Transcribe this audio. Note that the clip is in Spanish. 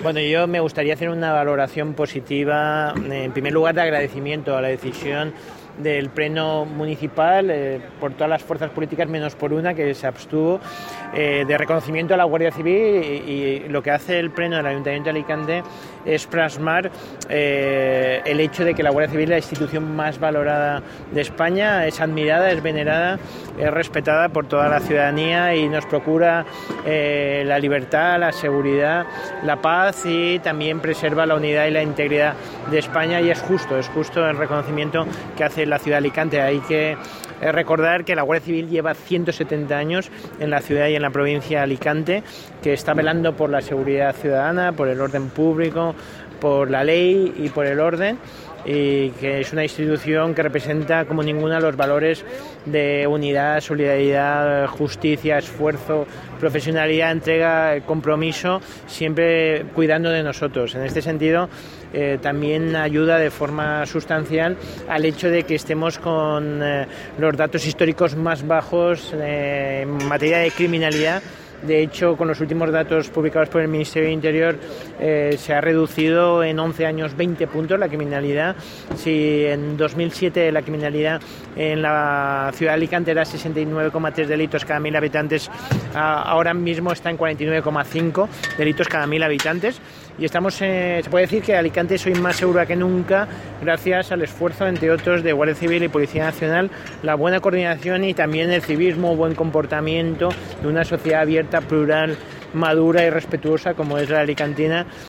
Bueno, yo me gustaría hacer una valoración positiva, en primer lugar, de agradecimiento a la decisión del Pleno Municipal por todas las fuerzas políticas menos por una que se abstuvo, de reconocimiento a la Guardia Civil, y lo que hace el Pleno del Ayuntamiento de Alicante es plasmar el hecho de que la Guardia Civil es la institución más valorada de España, es admirada, es venerada, es respetada por toda la ciudadanía y nos procura la libertad, la seguridad, la paz, y también preserva la unidad y la integridad de España, y es justo el reconocimiento que hace la ciudad de Alicante. Hay que recordar que la Guardia Civil lleva 170 años en la ciudad y en la provincia de Alicante, que está velando por la seguridad ciudadana, por el orden público, por la ley y por el orden, y que es una institución que representa como ninguna los valores de unidad, solidaridad, justicia, esfuerzo, profesionalidad, entrega, compromiso, siempre cuidando de nosotros. En este sentido, también ayuda de forma sustancial al hecho de que estemos con los datos históricos más bajos en materia de criminalidad. De hecho, con los últimos datos publicados por el Ministerio del Interior, se ha reducido en 11 años 20 puntos la criminalidad. Si en 2007 la criminalidad en la ciudad de Alicante era 69,3 delitos cada 1.000 habitantes, ahora mismo está en 49,5 delitos cada 1.000 habitantes. Y estamos, se puede decir que Alicante es hoy más segura que nunca, gracias al esfuerzo, entre otros, de Guardia Civil y Policía Nacional, la buena coordinación y también el civismo, buen comportamiento de una sociedad abierta, plural, madura y respetuosa como es la alicantina,